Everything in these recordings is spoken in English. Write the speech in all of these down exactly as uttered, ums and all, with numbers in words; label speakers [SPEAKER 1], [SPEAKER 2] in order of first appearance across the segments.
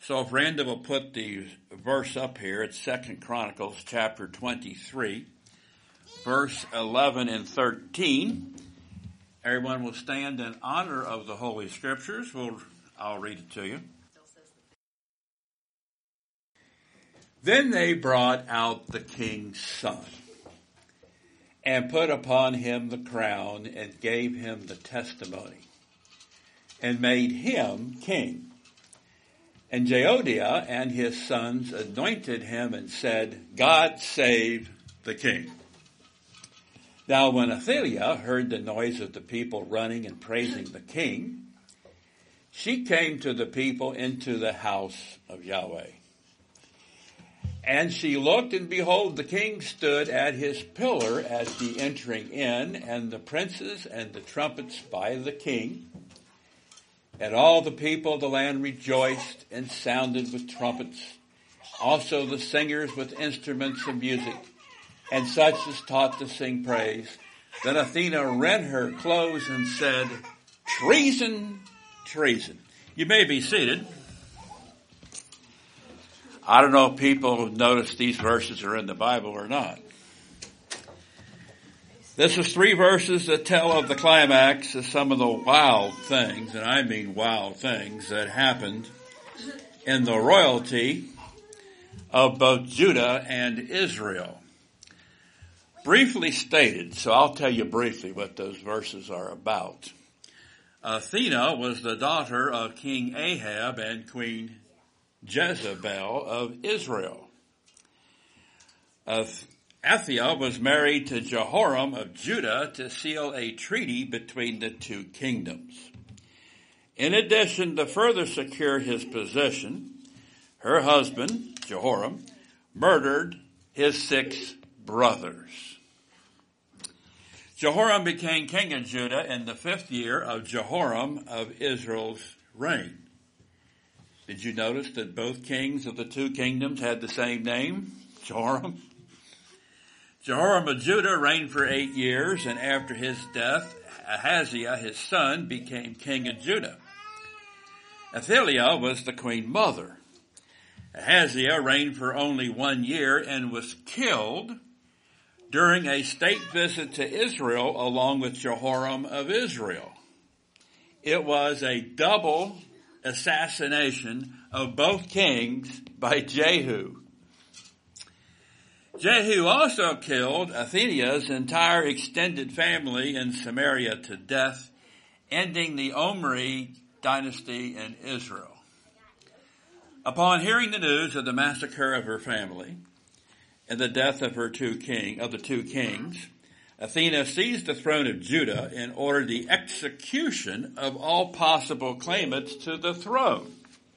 [SPEAKER 1] So if Randall will put the verse up here, it's Second Chronicles chapter twenty-three, verse eleven and thirteen. Everyone will stand in honor of the Holy Scriptures. We'll, I'll read it to you. Then they brought out the king's son and put upon him the crown and gave him the testimony and made him king. And Jehoiada and his sons anointed him and said, God save the king. Now when Athaliah heard the noise of the people running and praising the king, she came to the people into the house of Yahweh. And she looked, and behold, the king stood at his pillar at the entering in, and the princes and the trumpets by the king. And all the people of the land rejoiced and sounded with trumpets, also the singers with instruments of music, and such as taught to sing praise. Then Athena rent her clothes and said, treason, treason. You may be seated. I don't know if people have noticed these verses are in the Bible or not. This is three verses that tell of the climax of some of the wild things, and I mean wild things, that happened in the royalty of both Judah and Israel. Briefly stated, so I'll tell you briefly what those verses are about. Athena was the daughter of King Ahab and Queen Jezebel of Israel. Athaliah was married to Jehoram of Judah to seal a treaty between the two kingdoms. In addition, to further secure his position, her husband, Jehoram, murdered his six brothers. Jehoram became king of Judah in the fifth year of Jehoram of Israel's reign. Did you notice that both kings of the two kingdoms had the same name, Jehoram? Jehoram of Judah reigned for eight years, and after his death, Ahaziah, his son, became king of Judah. Athaliah was the queen mother. Ahaziah reigned for only one year and was killed during a state visit to Israel along with Jehoram of Israel. It was a double assassination of both kings by Jehu. Jehu also killed Athaliah's entire extended family in Samaria to death, ending the Omri dynasty in Israel. Upon hearing the news of the massacre of her family and the death of her two king of the two kings, Athena seized the throne of Judah and ordered the execution of all possible claimants to the throne.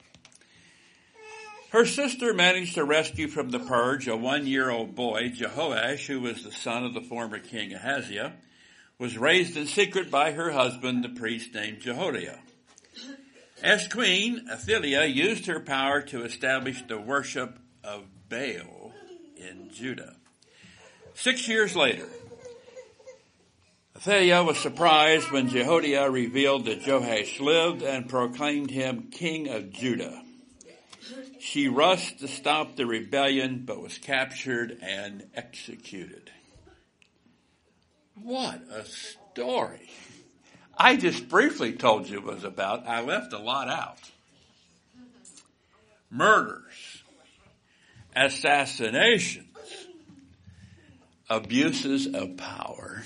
[SPEAKER 1] Her sister managed to rescue from the purge a one-year-old boy, Jehoash, who was the son of the former king Ahaziah, was raised in secret by her husband, the priest named Jehoiada. As queen, Athaliah used her power to establish the worship of Baal in Judah. Six years later, Athaliah was surprised when Jehoiada revealed that Joash lived and proclaimed him king of Judah. She rushed to stop the rebellion, but was captured and executed. What a story. I just briefly told you it was about. I left a lot out. Murders, assassinations, abuses of power,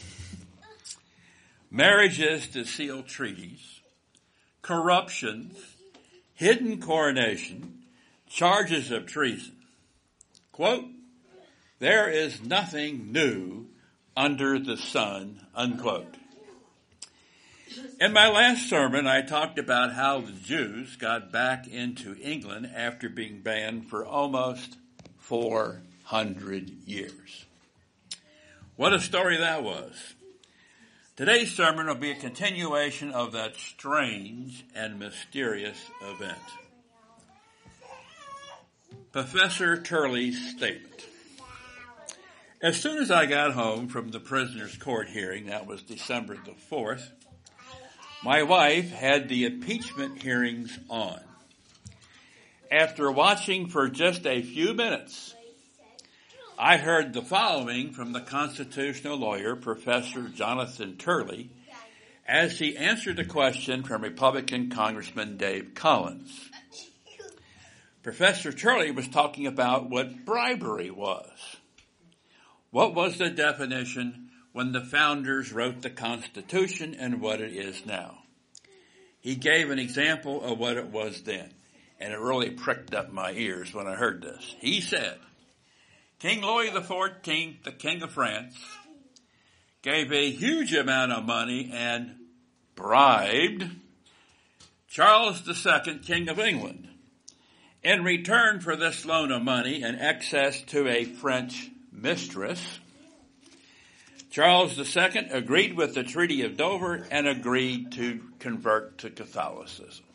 [SPEAKER 1] marriages to seal treaties, corruptions, hidden coronation, charges of treason. Quote, there is nothing new under the sun, unquote. In my last sermon, I talked about how the Jews got back into England after being banned for almost four hundred years. What a story that was. Today's sermon will be a continuation of that strange and mysterious event. Professor Turley's statement. As soon as I got home from the prisoner's court hearing, that was December the fourth, my wife had the impeachment hearings on. After watching for just a few minutes, I heard the following from the constitutional lawyer, Professor Jonathan Turley, as he answered a question from Republican Congressman Dave Collins. Professor Turley was talking about what bribery was. What was the definition when the founders wrote the Constitution and what it is now? He gave an example of what it was then, and it really pricked up my ears when I heard this. He said, King Louis the fourteenth, the King of France, gave a huge amount of money and bribed Charles the Second, King of England, in return for this loan of money and access to a French mistress. Charles the Second agreed with the Treaty of Dover and agreed to convert to Catholicism.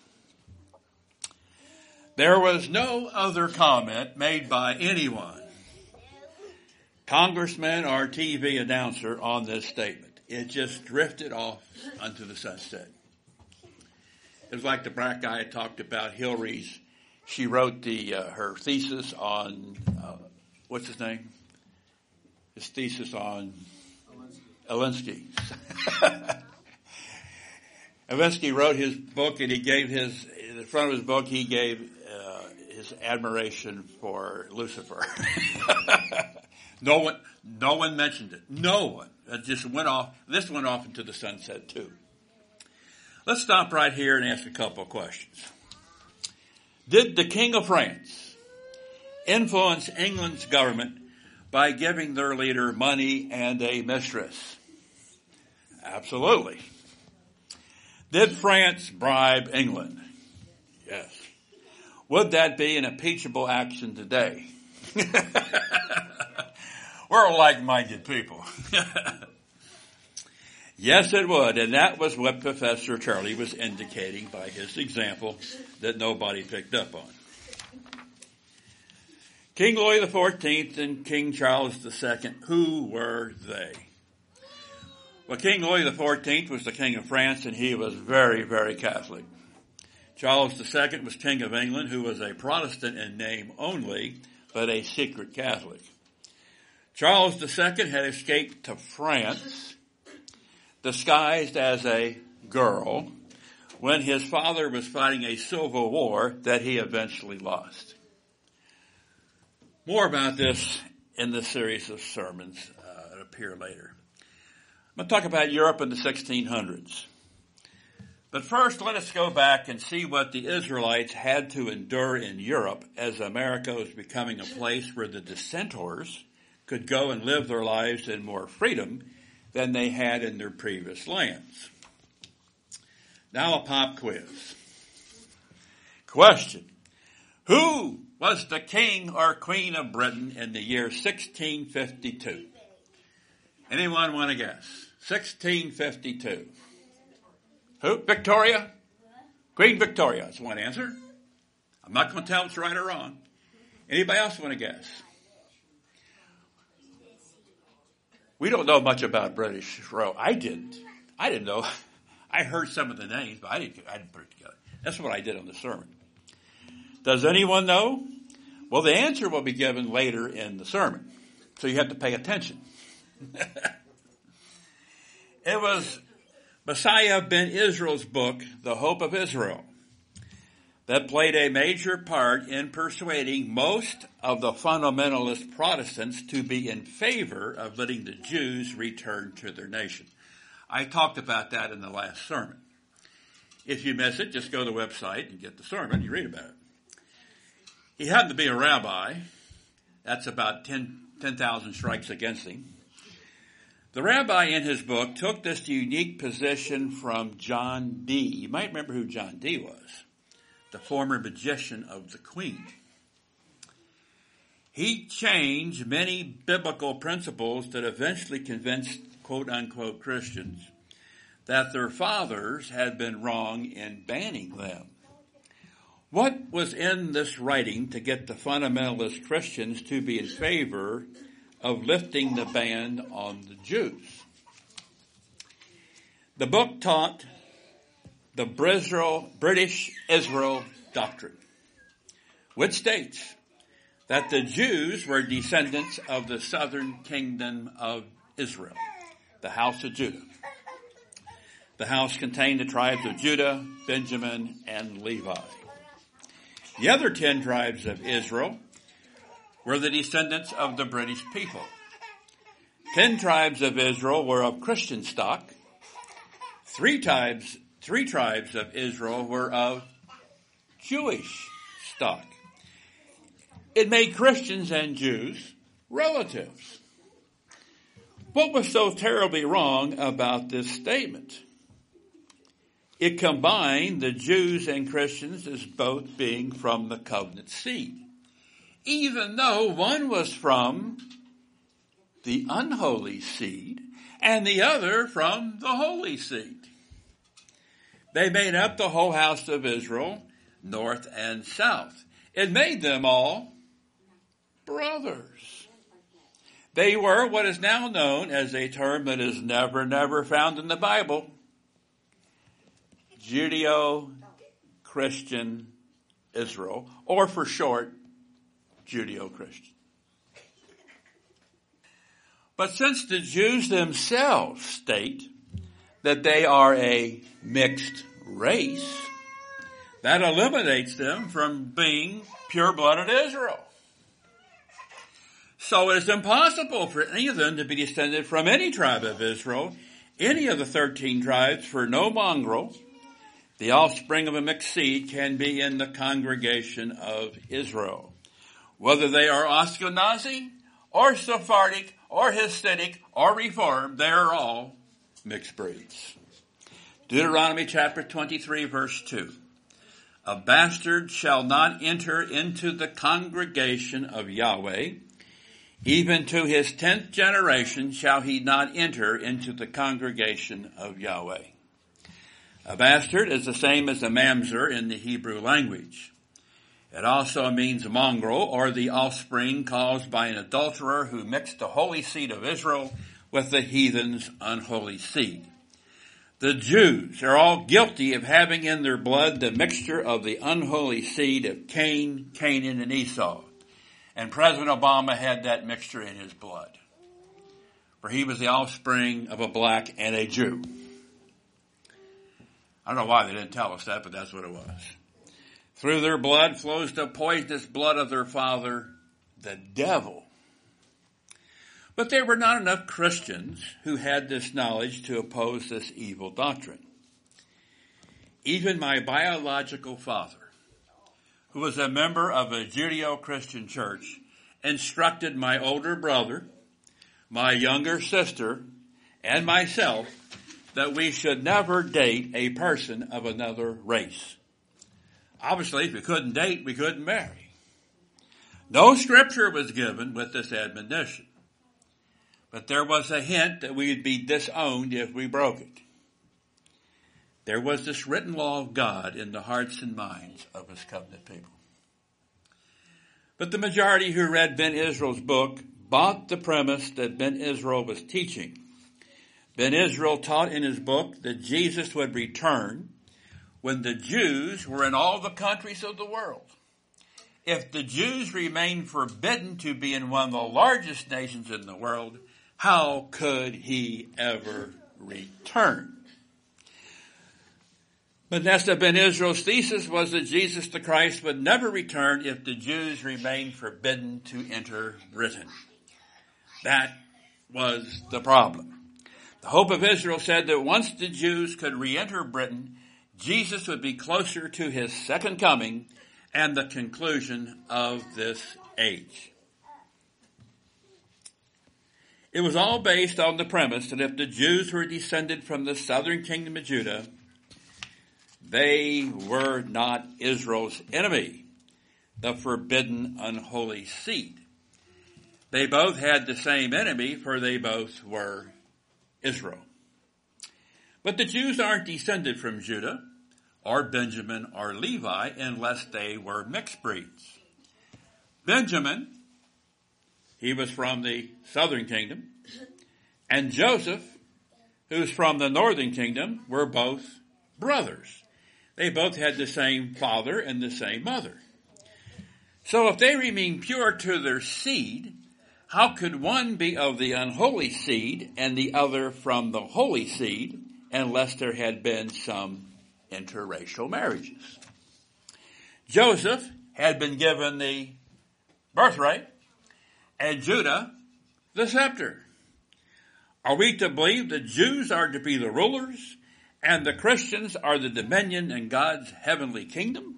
[SPEAKER 1] There was no other comment made by anyone, congressman or T V announcer, on this statement. It just drifted off onto the sunset. It was like the black guy talked about Hillary's. She wrote the uh, her thesis on, uh, what's his name? His thesis on Alinsky. Alinsky wrote his book, and he gave his, in the front of his book, he gave uh, his admiration for Lucifer. No one, no one mentioned it. No one. It just went off. This went off into the sunset too. Let's stop right here and ask a couple of questions. Did the King of France influence England's government by giving their leader money and a mistress? Absolutely. Did France bribe England? Yes. Would that be an impeachable action today? We're like-minded people. Yes, it would. And that was what Professor Turley was indicating by his example that nobody picked up on. King Louis the fourteenth and King Charles the Second, who were they? Well, King Louis the fourteenth was the King of France, and he was very, very Catholic. Charles the Second was King of England, who was a Protestant in name only, but a secret Catholic. Charles the Second had escaped to France, disguised as a girl, when his father was fighting a civil war that he eventually lost. More about this in the series of sermons uh, that appear later. I'm going to talk about Europe in the sixteen hundreds. But first, let us go back and see what the Israelites had to endure in Europe as America was becoming a place where the dissenters could go and live their lives in more freedom than they had in their previous lands. Now a pop quiz. Question. Who was the king or queen of Britain in the year sixteen fifty-two? Anyone want to guess? sixteen fifty-two. Who? Victoria? Queen Victoria. That's one answer. I'm not going to tell if it's right or wrong. Anybody else want to guess? We don't know much about British royal. I didn't. I didn't know. I heard some of the names, but I didn't, I didn't put it together. That's what I did on the sermon. Does anyone know? Well, the answer will be given later in the sermon, so you have to pay attention. It was Messiah ben Israel's book, The Hope of Israel, that played a major part in persuading most of the fundamentalist Protestants to be in favor of letting the Jews return to their nation. I talked about that in the last sermon. If you miss it, just go to the website and get the sermon. You read about it. He happened to be a rabbi. That's about ten thousand strikes against him. The rabbi in his book took this unique position from John Dee. You might remember who John Dee was, the former magician of the Queen. He changed many biblical principles that eventually convinced quote-unquote Christians that their fathers had been wrong in banning them. What was in this writing to get the fundamentalist Christians to be in favor of lifting the ban on the Jews? The book taught the British Israel doctrine, which states that the Jews were descendants of the southern kingdom of Israel, the house of Judah. The house contained the tribes of Judah, Benjamin, and Levi. The other ten tribes of Israel were the descendants of the British people. Ten tribes of Israel were of Christian stock. Three tribes, three tribes of Israel were of Jewish stock. It made Christians and Jews relatives. What was so terribly wrong about this statement? It combined the Jews and Christians as both being from the covenant seed, even though one was from the unholy seed and the other from the holy seed. They made up the whole house of Israel, north and south. It made them all brothers. They were what is now known as a term that is never, never found in the Bible, Judeo-Christian Israel, or for short, Judeo-Christian. But since the Jews themselves state that they are a mixed race, that eliminates them from being pure-blooded Israel. So it is impossible for any of them to be descended from any tribe of Israel, any of the thirteen tribes, for no mongrel, the offspring of a mixed seed, can be in the congregation of Israel. Whether they are Ashkenazi or Sephardic or Hasidic or Reformed, they are all mixed breeds. Deuteronomy chapter twenty-three, verse two. A bastard shall not enter into the congregation of Yahweh. Even to his tenth generation shall he not enter into the congregation of Yahweh. A bastard is the same as a mamzer in the Hebrew language. It also means mongrel, or the offspring caused by an adulterer who mixed the holy seed of Israel with the heathen's unholy seed. The Jews are all guilty of having in their blood the mixture of the unholy seed of Cain, Canaan, and Esau. And President Obama had that mixture in his blood. For he was the offspring of a black and a Jew. I don't know why they didn't tell us that, but that's what it was. Through their blood flows the poisonous blood of their father, the devil. But there were not enough Christians who had this knowledge to oppose this evil doctrine. Even my biological father, who was a member of a Judeo-Christian church, instructed my older brother, my younger sister, and myself that we should never date a person of another race. Obviously, if we couldn't date, we couldn't marry. No scripture was given with this admonition, but there was a hint that we would be disowned if we broke it. There was this written law of God in the hearts and minds of his covenant people. But the majority who read Ben Israel's book bought the premise that Ben Israel was teaching. Ben Israel taught in his book that Jesus would return when the Jews were in all the countries of the world. If the Jews remained forbidden to be in one of the largest nations in the world, how could he ever return? Manasseh ben Israel's thesis was that Jesus the Christ would never return if the Jews remained forbidden to enter Britain. That was the problem. The hope of Israel said that once the Jews could re-enter Britain, Jesus would be closer to his second coming and the conclusion of this age. It was all based on the premise that if the Jews were descended from the southern kingdom of Judah, they were not Israel's enemy, the forbidden unholy seed. They both had the same enemy, for they both were Israel. But the Jews aren't descended from Judah or Benjamin or Levi unless they were mixed breeds. Benjamin, he was from the southern kingdom, and Joseph, who's from the northern kingdom, were both brothers. They both had the same father and the same mother. So if they remain pure to their seed, how could one be of the unholy seed and the other from the holy seed, unless there had been some interracial marriages? Joseph had been given the birthright, and Judah the scepter. Are we to believe the Jews are to be the rulers, and the Christians are the dominion in God's heavenly kingdom?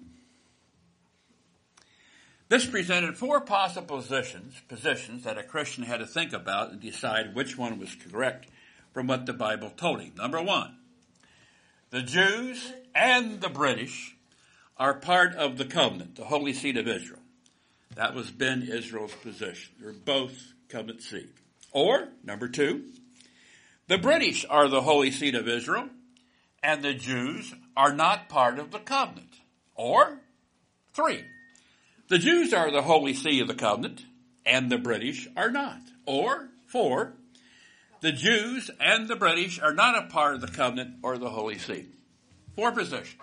[SPEAKER 1] This presented four possible positions, positions that a Christian had to think about and decide which one was correct from what the Bible told him. Number one, the Jews and the British are part of the covenant, the holy seed of Israel. That was Ben Israel's position. They're both covenant seed. Or, number two, the British are the holy seed of Israel, and the Jews are not part of the covenant. Or, three, the Jews are the holy seed of the covenant, and the British are not. Or, four, the Jews and the British are not a part of the covenant or the holy seed. Four positions.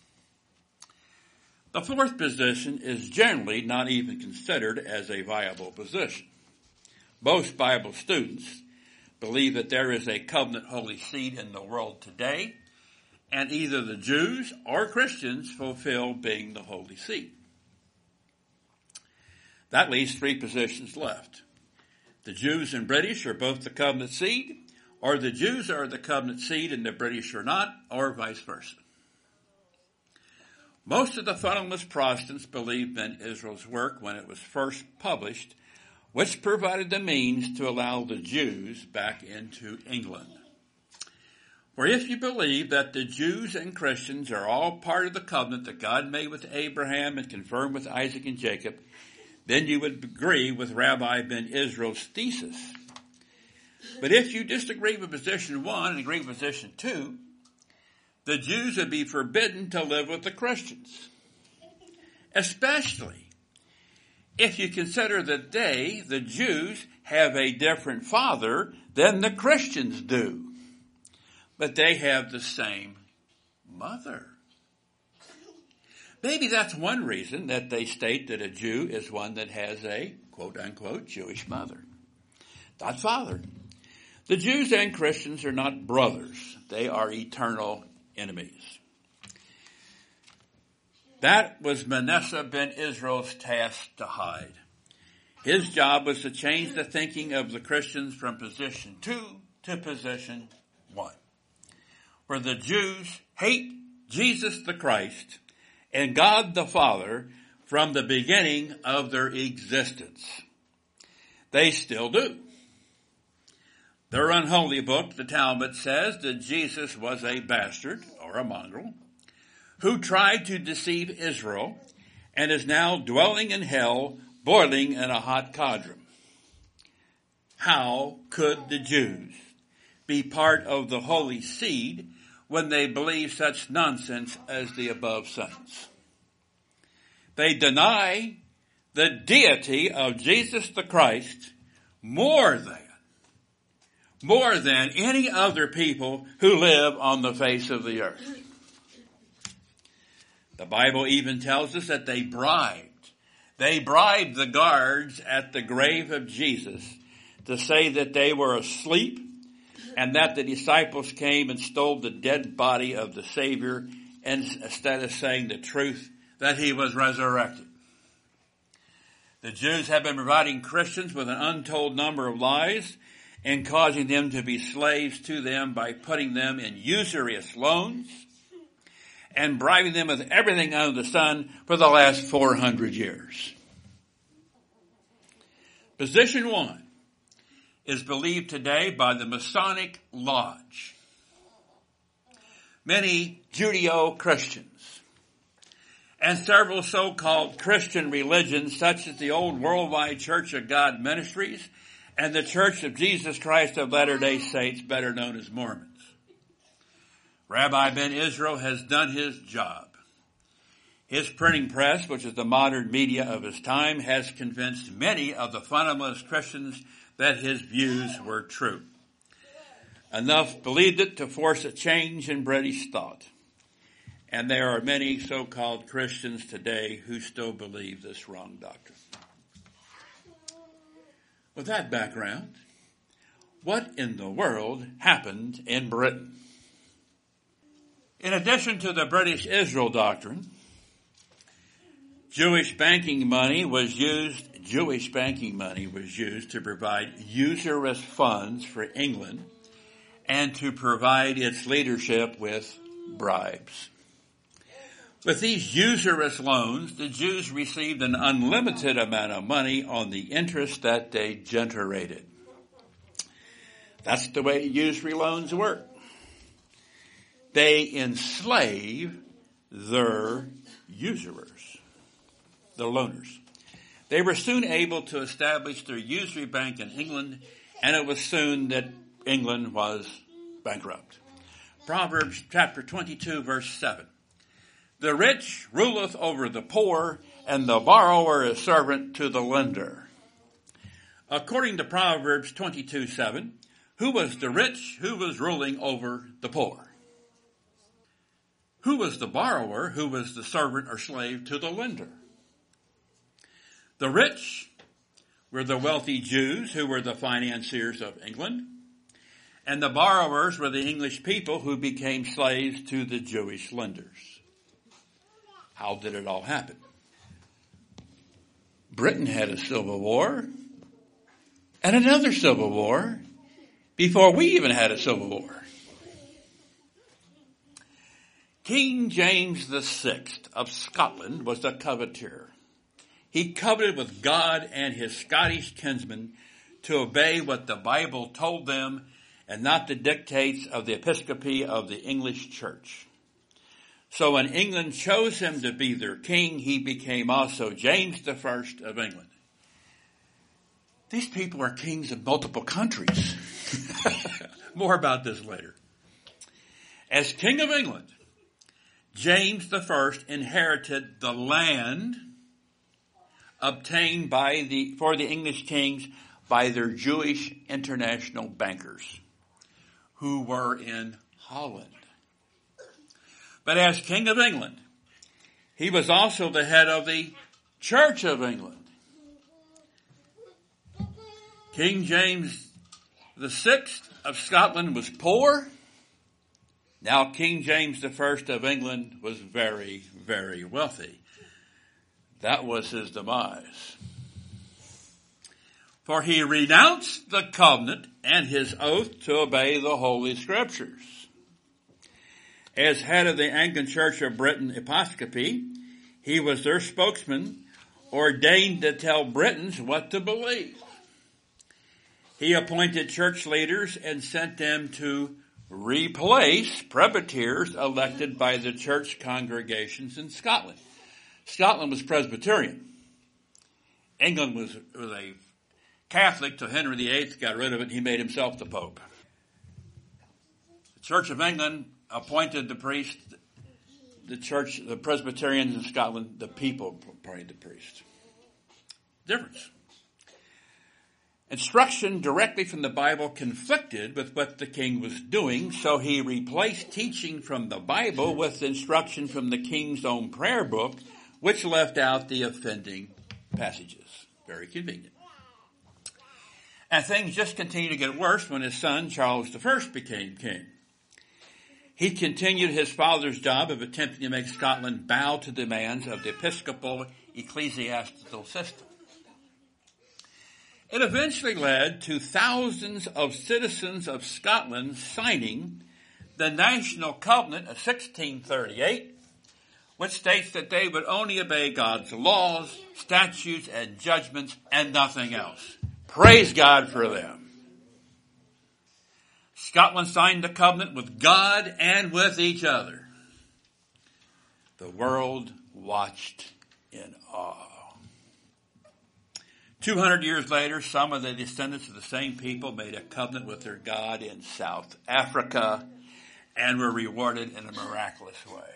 [SPEAKER 1] The fourth position is generally not even considered as a viable position. Most Bible students believe that there is a covenant holy seed in the world today, and either the Jews or Christians fulfill being the holy seed. That leaves three positions left. The Jews and British are both the covenant seed, or the Jews are the covenant seed and the British are not, or vice versa. Most of the fundamentalist Protestants believed in Israel's work when it was first published, which provided the means to allow the Jews back into England. For if you believe that the Jews and Christians are all part of the covenant that God made with Abraham and confirmed with Isaac and Jacob, then you would agree with Rabbi Ben Israel's thesis. But if you disagree with position one and agree with position two, the Jews would be forbidden to live with the Christians, especially if you consider that they, the Jews, have a different father than the Christians do. But they have the same mother. Maybe that's one reason that they state that a Jew is one that has a quote-unquote Jewish mother, not father. The Jews and Christians are not brothers. They are eternal enemies. That was Manasseh ben Israel's task to hide. His job was to change the thinking of the Christians from position two to position one, where the Jews hate Jesus the Christ and God the Father from the beginning of their existence. They still do. Their unholy book, the Talmud, says that Jesus was a bastard or a mongrel who tried to deceive Israel and is now dwelling in hell, boiling in a hot cauldron. How could the Jews be part of the holy seed when they believe such nonsense as the above sentence? They deny the deity of Jesus the Christ more than, more than any other people who live on the face of the earth. The Bible even tells us that they bribed. They bribed the guards at the grave of Jesus to say that they were asleep and that the disciples came and stole the dead body of the Savior instead of saying the truth that he was resurrected. The Jews have been providing Christians with an untold number of lies and causing them to be slaves to them by putting them in usurious loans and bribing them with everything under the sun for the last four hundred years. Position one is believed today by the Masonic Lodge. Many Judeo-Christians and several so-called Christian religions such as the Old Worldwide Church of God Ministries and the Church of Jesus Christ of Latter-day Saints, better known as Mormons. Rabbi Ben Israel has done his job. His printing press, which is the modern media of his time, has convinced many of the fundamentalist Christians that his views were true. Enough believed it to force a change in British thought. And there are many so-called Christians today who still believe this wrong doctrine. With that background, what in the world happened in Britain? In addition to the British Israel doctrine, Jewish banking money was used, Jewish banking money was used to provide usurious funds for England and to provide its leadership with bribes. With these usurious loans, the Jews received an unlimited amount of money on the interest that they generated. That's the way usury loans work. They enslave their usurers, the loaners. They were soon able to establish their usury bank in England, and it was soon that England was bankrupt. Proverbs chapter twenty-two, verse seven. The rich ruleth over the poor, and the borrower is servant to the lender. According to Proverbs twenty-two, seven, who was the rich who was ruling over the poor? Who was the borrower who was the servant or slave to the lender? The rich were the wealthy Jews who were the financiers of England, and the borrowers were the English people who became slaves to the Jewish lenders. How did it all happen? Britain had a civil war and another civil war before we even had a civil war. King James the Sixth of Scotland was a coveteer. He coveted with God and his Scottish kinsmen to obey what the Bible told them and not the dictates of the episcopacy of the English church. So when England chose him to be their king, he became also James the First of England. These people are kings of multiple countries. More about this later. As King of England, James the First inherited the land obtained by the for the English kings by their Jewish international bankers who were in Holland. But as King of England, he was also the head of the Church of England. King James the Sixth of Scotland was poor. Now King James the First of England was very, very wealthy. That was his demise. For he renounced the covenant and his oath to obey the Holy Scriptures. As head of the Anglican Church of Britain Episcopacy, he was their spokesman, ordained to tell Britons what to believe. He appointed church leaders and sent them to replace presbyters elected by the church congregations in Scotland. Scotland was Presbyterian. England was, was a Catholic till Henry the Eighth got rid of it and he made himself the Pope. The Church of England appointed the priest, the church, the Presbyterians in Scotland, the people appointed the priest. Difference. Instruction directly from the Bible conflicted with what the king was doing, so he replaced teaching from the Bible with instruction from the king's own prayer book, which left out the offending passages. Very convenient. And things just continued to get worse when his son, Charles the First, became king. He continued his father's job of attempting to make Scotland bow to demands of the episcopal ecclesiastical system. It eventually led to thousands of citizens of Scotland signing the National Covenant of sixteen thirty-eight, which states that they would only obey God's laws, statutes, and judgments, and nothing else. Praise God for them. Scotland signed the covenant with God and with each other. The world watched in awe. Two hundred years later, some of the descendants of the same people made a covenant with their God in South Africa and were rewarded in a miraculous way.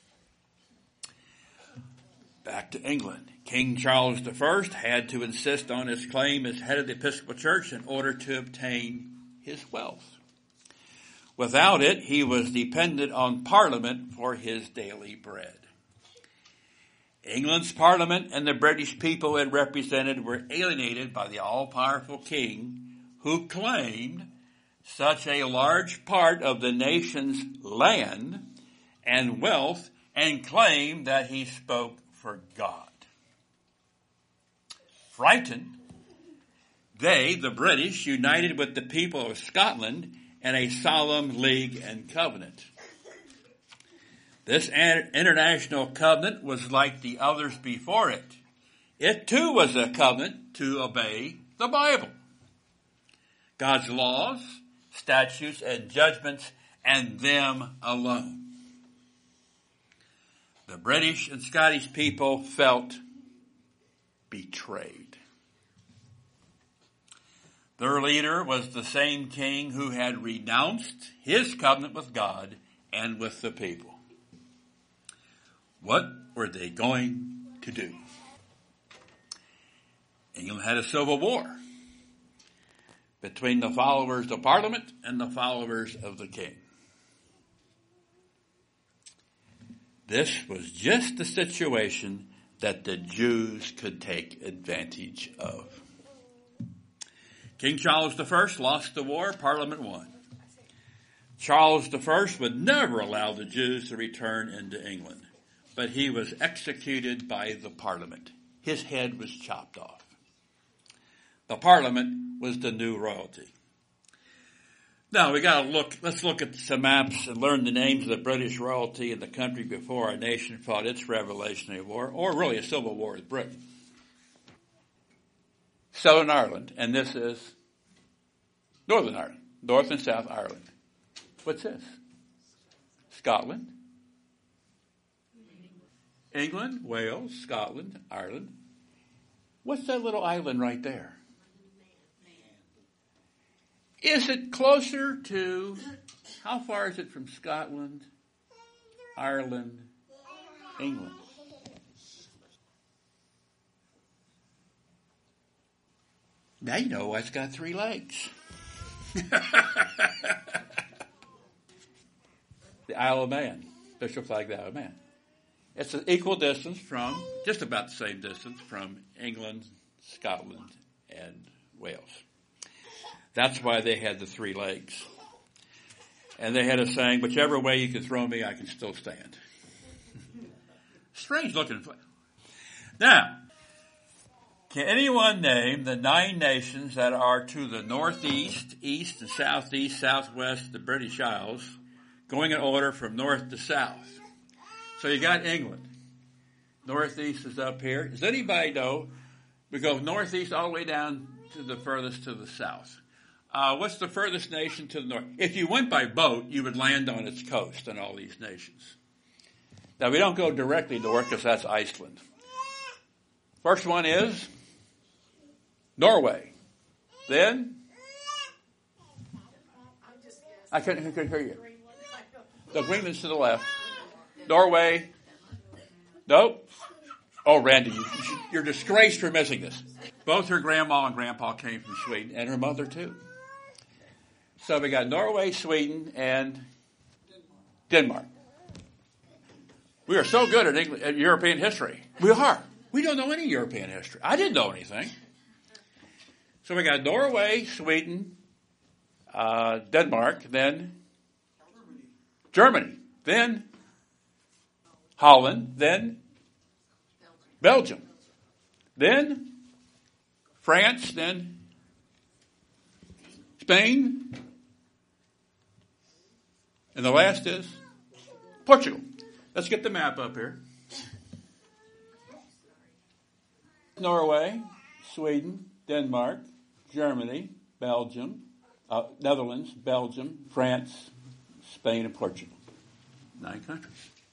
[SPEAKER 1] Back to England. King Charles the First had to insist on his claim as head of the Episcopal Church in order to obtain his wealth. Without it, he was dependent on Parliament for his daily bread. England's Parliament and the British people it represented were alienated by the all-powerful king who claimed such a large part of the nation's land and wealth and claimed that he spoke for God. Frightened, they, the British, united with the people of Scotland in a solemn league and covenant. This international covenant was like the others before it. It too was a covenant to obey the Bible, God's laws, statutes, and judgments, and them alone. The British and Scottish people felt betrayed. Their leader was the same king who had renounced his covenant with God and with the people. What were they going to do? England had a civil war between the followers of Parliament and the followers of the king. This was just the situation that the Jews could take advantage of. King Charles the First lost the war, Parliament won. Charles the First would never allow the Jews to return into England, but he was executed by the Parliament. His head was chopped off. The Parliament was the new royalty. Now we got to look, let's look at some maps and learn the names of the British royalty in the country before our nation fought its Revolutionary War, or really a civil war with Britain. Southern Ireland, and this is Northern Ireland, North and South Ireland. What's this? Scotland, England, Wales, Scotland, Ireland. What's that little island right there? Is it closer to, how far is it from Scotland, Ireland, England? Now you know why it's got three legs. The Isle of Man, official flag of the Isle of Man. It's an equal distance from, just about the same distance from England, Scotland, and Wales. That's why they had the three legs. And they had a saying, whichever way you can throw me, I can still stand. Strange looking. Now, can anyone name the nine nations that are to the northeast, east, and southeast, southwest, the British Isles, going in order from north to south? So you got England. Northeast is up here. Does anybody know? We go northeast all the way down to the furthest to the south. Uh, what's the furthest nation to the north? If you went by boat, you would land on its coast in all these nations. Now, we don't go directly north because that's Iceland. First one is Norway. Then, I couldn't, I couldn't hear you. The Greenland's to the left. Norway. Nope. Oh, Randy, you, you're disgraced for missing this. Both her grandma and grandpa came from Sweden, and her mother too. So we got Norway, Sweden, and Denmark. We are so good at, English, at European history. We are. We don't know any European history. I didn't know anything. So we got Norway, Sweden, uh, Denmark, then Germany, then Holland, then Belgium, then France, then Spain, and the last is Portugal. Let's get the map up here. Norway, Sweden, Denmark, Germany, Belgium, uh, Netherlands, Belgium, France, Spain, and Portugal. Nine countries.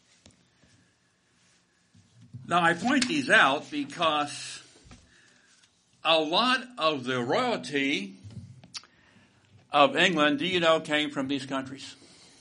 [SPEAKER 1] Now, I point these out because a lot of the royalty of England, do you know, came from these countries?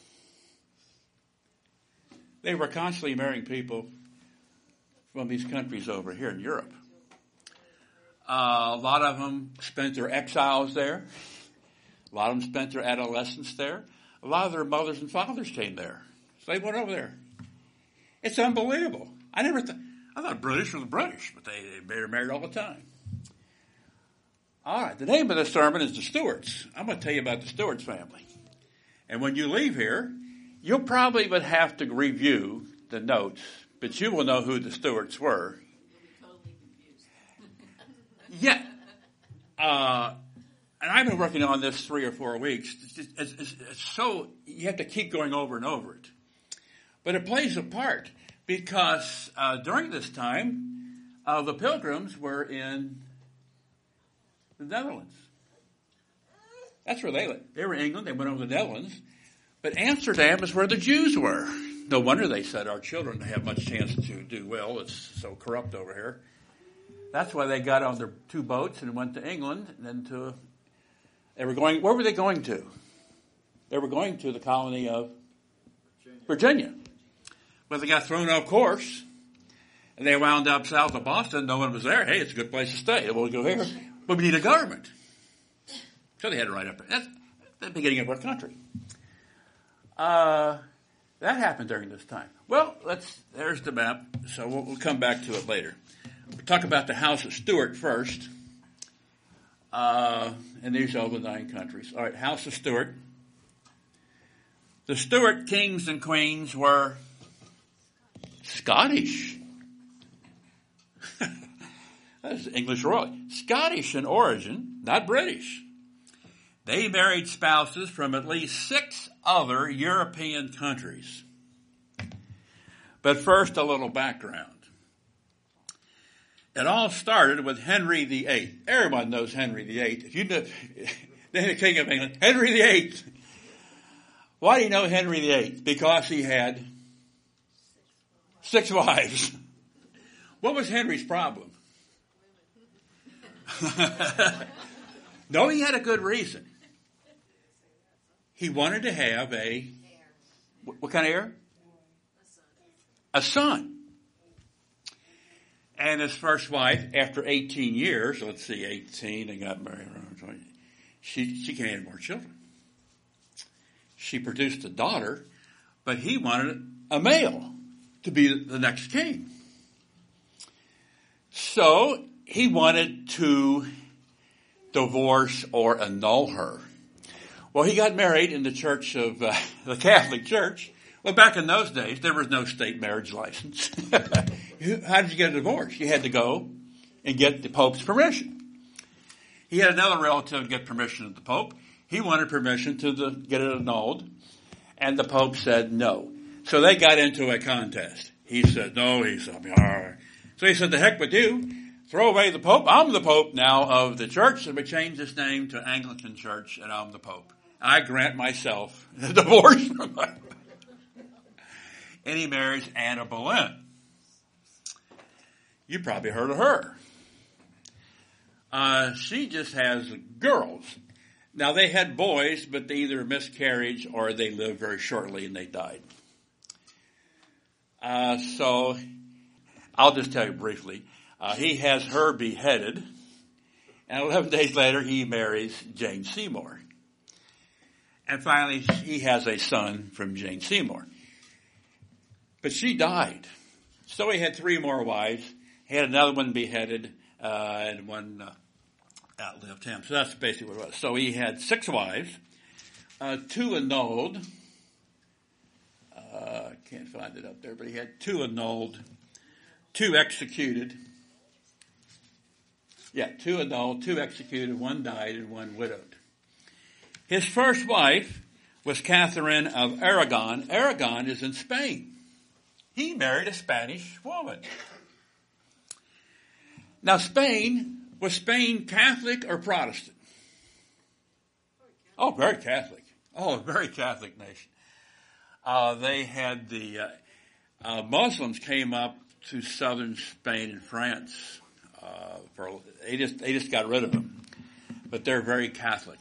[SPEAKER 1] They were constantly marrying people from these countries over here in Europe. Uh, a lot of them spent their exiles there. A lot of them spent their adolescence there. a lot of their mothers and fathers came there. So they went over there. It's unbelievable. I never thought, I thought British were the British, but they, they were married all the time. All right, the name of the sermon is the Stewarts. I'm going to tell you about the Stewarts family. And when you leave here, you'll probably would have to review the notes, but you will know who the Stewarts were.
[SPEAKER 2] Totally confused.
[SPEAKER 1] Yeah. Uh, and I've been working on this three or four weeks. It's, just, it's, it's, it's so, you have to keep going over and over it. But it plays a part because uh, during this time, uh, the Pilgrims were in the Netherlands. That's where they lived. They were in England. They went over to the Netherlands. But Amsterdam is where the Jews were. No wonder they said our children have much chance to do well. It's so corrupt over here. That's why they got on their two boats and went to England. And then to, they were going, where were they going to? They were going to the colony of Virginia. Virginia. But they got thrown off course. And they wound up south of Boston. No one was there. Hey, it's a good place to stay. We'll go here. But we need a government. So they had to write up. That's the beginning of our country. Uh, that happened during this time. Well, let's. There's the map. So we'll, we'll come back to it later. We'll talk about the House of Stuart first. Uh, and these are the nine countries. All right, House of Stuart. The Stuart kings and queens were Scottish. That's English royalty. Scottish in origin, not British. They married spouses from at least six other European countries. But first, a little background. It all started with Henry the Eighth. Everyone knows Henry the Eighth. If you know the King of England, Henry the Eighth. Why do you know Henry the Eighth? Because he had six wives. What was Henry's problem? No, he had a good reason. He wanted to have a, what kind of heir? A son. And his first wife, after eighteen years, let's see, eighteen, they got married around twenty, she, she can't have more children. She produced a daughter, but he wanted a male to be the next king. So he wanted to divorce or annul her. Well, he got married in the church of uh, the Catholic Church. Well, back in those days, there was no state marriage license. How did you get a divorce? You had to go and get the Pope's permission. He had another relative get permission of the Pope. He wanted permission to the, get it annulled, and the Pope said no. So they got into a contest. He said no. He said, all right. So he said, the heck with you. Throw away the Pope. I'm the Pope now of the church, and we changed his name to Anglican Church, and I'm the Pope. I grant myself a divorce from my and he marries Anna Boleyn. You probably heard of her. Uh, she just has girls. Now, they had boys, but they either miscarried or they lived very shortly and they died. Uh, so, I'll just tell you briefly. Uh, he has her beheaded, and eleven days later, he marries Jane Seymour. And finally, he has a son from Jane Seymour. But she died. So he had three more wives. He had another one beheaded, uh, and one uh, outlived him. So that's basically what it was. So he had six wives, uh, two annulled. Uh, I can't find it up there, but he had two annulled, two executed. Yeah, two annulled, two executed, one died, and one widowed. His first wife was Catherine of Aragon. Aragon is in Spain. He married a Spanish woman. Now, Spain, was Spain Catholic or Protestant? Oh, very Catholic. Oh, a very Catholic nation. Uh, they had the uh, uh, Muslims came up to southern Spain and France. Uh, for they just they just got rid of them, but they're very Catholic.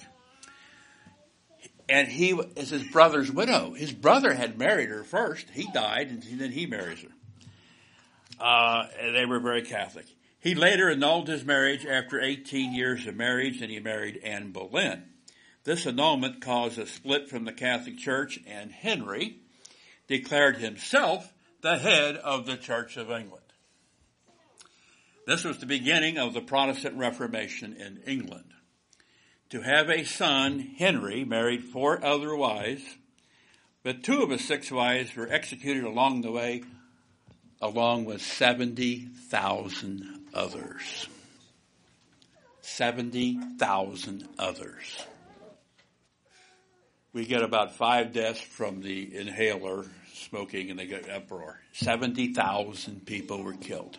[SPEAKER 1] And he is his brother's widow. His brother had married her first. He died, and then he marries her. Uh, and they were very Catholic. He later annulled his marriage after eighteen years of marriage, and he married Anne Boleyn. This annulment caused a split from the Catholic Church, and Henry declared himself the head of the Church of England. This was the beginning of the Protestant Reformation in England. To have a son, Henry, married four other wives, but two of his six wives were executed along the way, along with seventy thousand others. seventy thousand others. We get about five deaths from the inhaler smoking and they get uproar. seventy thousand people were killed.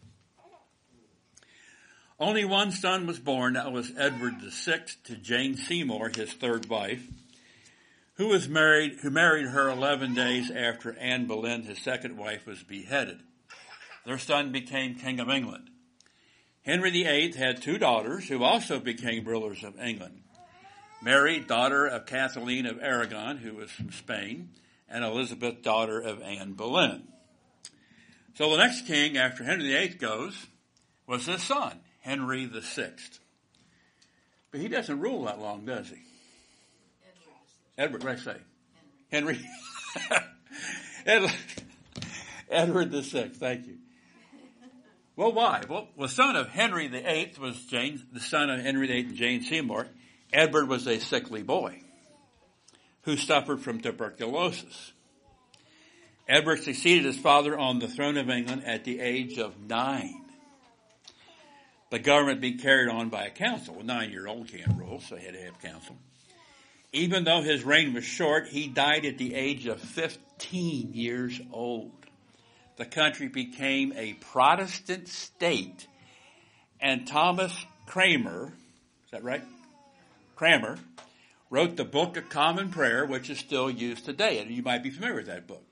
[SPEAKER 1] Only one son was born. That was Edward the Sixth to Jane Seymour, his third wife, who was married, who married her eleven days after Anne Boleyn, his second wife, was beheaded. Their son became King of England. Henry the Eighth had two daughters who also became rulers of England. Mary, daughter of Kathleen of Aragon, who was from Spain, and Elizabeth, daughter of Anne Boleyn. So the next king after Henry the Eighth goes was his son, Henry the Sixth. But he doesn't rule that long, does he? Edward, what did I say? Henry. Henry. Edward the Sixth, thank you. Well, why? Well, the son of Henry the Eighth was Jane, the son of Henry the Eighth and Jane Seymour. Edward was a sickly boy who suffered from tuberculosis. Edward succeeded his father on the throne of England at the age of nine. The government being carried on by a council. A nine-year-old can't rule, so he had to have council. Even though his reign was short, he died at the age of fifteen years old. The country became a Protestant state, and Thomas Cranmer, is that right? Cranmer, wrote the Book of Common Prayer, which is still used today, and you might be familiar with that book.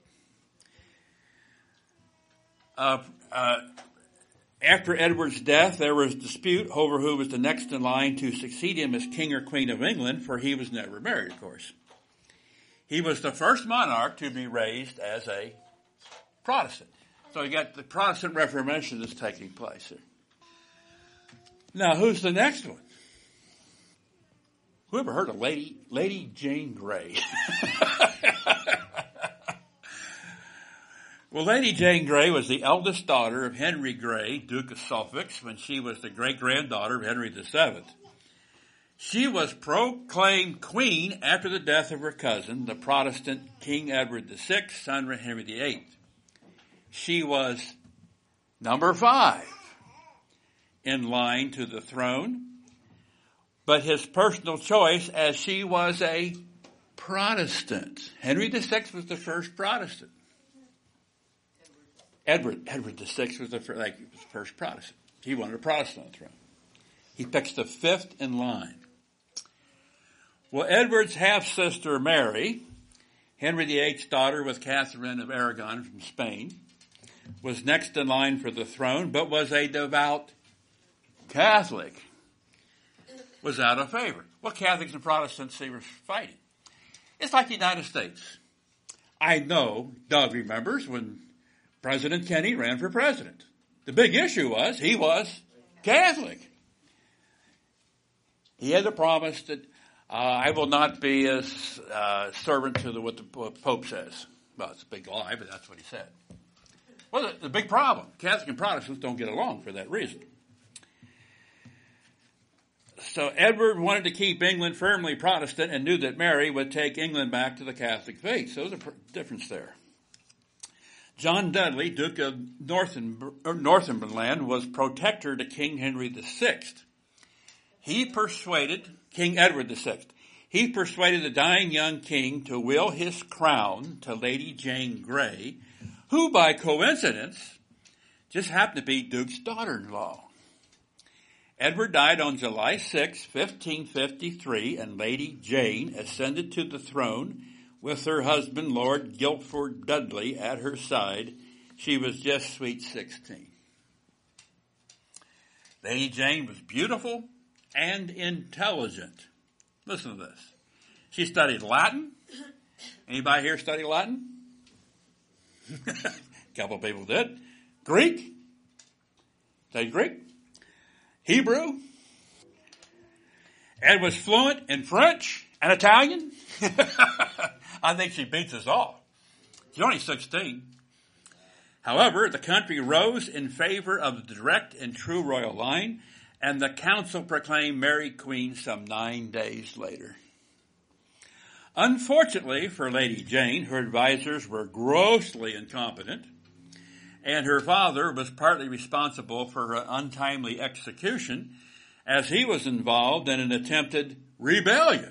[SPEAKER 1] Uh, uh, after Edward's death, there was dispute over who was the next in line to succeed him as King or Queen of England, for he was never married, of course. He was the first monarch to be raised as a Protestant. So you got the Protestant Reformation that's taking place here. Now, who's the next one? Who ever heard of Lady Lady Jane Grey? Well, Lady Jane Grey was the eldest daughter of Henry Grey, Duke of Suffolk, when she was the great-granddaughter of Henry the Seventh. She was proclaimed queen after the death of her cousin, the Protestant King Edward the Sixth, son of Henry the Eighth. She was number five in line to the throne, but his personal choice, as she was a Protestant. Henry the Sixth was the first Protestant. Edward, Edward the Sixth was the first, like, was the first Protestant. He wanted a Protestant on the throne. He picks the fifth in line. Well, Edward's half-sister Mary, Henry the Eighth's daughter with Catherine of Aragon from Spain, was next in line for the throne, but was a devout Catholic. Was out of favor. Well, Catholics and Protestants, they were fighting. It's like the United States. I know Doug remembers when President Kennedy ran for president. The big issue was he was Catholic. He had the promise that uh, I will not be a uh, servant to the, what the Pope says. Well, it's a big lie, but that's what he said. Well, the, the big problem, Catholics and Protestants don't get along for that reason. So Edward wanted to keep England firmly Protestant and knew that Mary would take England back to the Catholic faith. So there's a difference there. John Dudley, Duke of Northumberland, was protector to King Henry the Sixth. He persuaded, King Edward the Sixth, he persuaded the dying young king to will his crown to Lady Jane Grey, who by coincidence just happened to be Duke's daughter-in-law. Edward died on July sixth, fifteen fifty-three, and Lady Jane ascended to the throne with her husband, Lord Guilford Dudley, at her side. She was just sweet sixteen. Lady Jane was beautiful and intelligent. Listen to this. She studied Latin. Anybody here study Latin? A couple of people did. Greek. Studied Greek. Hebrew. and was fluent in French and Italian. I think she beats us all. She's only sixteen. However, the country rose in favor of the direct and true royal line, and the council proclaimed Mary queen some nine days later. Unfortunately for Lady Jane, her advisors were grossly incompetent, and her father was partly responsible for her untimely execution, as he was involved in an attempted rebellion.